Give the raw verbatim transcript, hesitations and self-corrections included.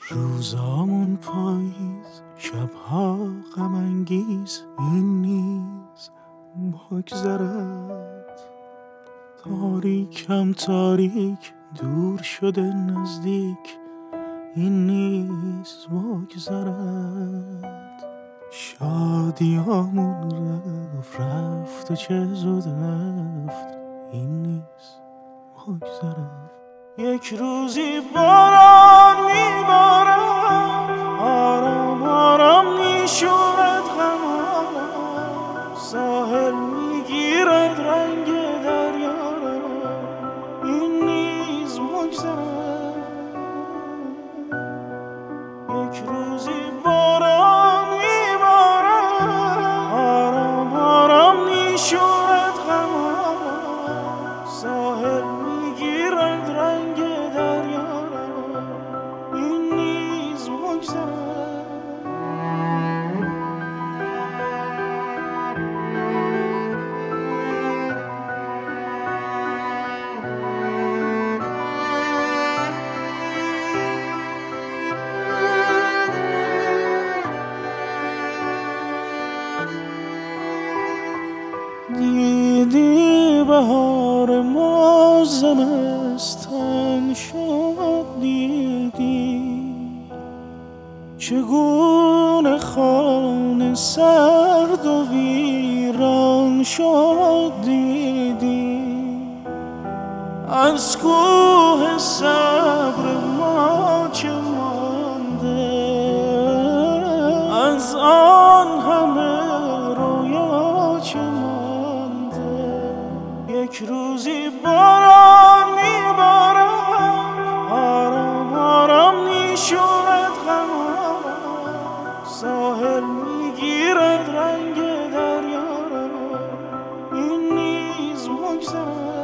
روزامون پاییز، شبها غم انگیز، این نیز بگذرد. تاریکم تاریک، دور شده نزدیک، این نیز بگذرد. شادیامون رفت رفت و چه زود رفت، این نیز بگذرد. یک روزی باران میبارد، آرام آرام میشورد غمانم، ساحل میگیرد رنگ دریا را، این نیز بگذرد. یک روزی باران میبارد، آرام آرام میشورد غمانم، ساحل میگیرد رنگ دریا را، این نیز بگذرد. دیدی بهار ما زمستان شد، دیدی چگونه خانه سرد و ویران شد، دیدی از کوه صبر ما چه مانده، از آن همه رویا چه مانده. یک روزی باران میبارد، آرام آرام میشورد غمانم، ساحل میگیرد رنگ دریا را، این نیز بگذرد.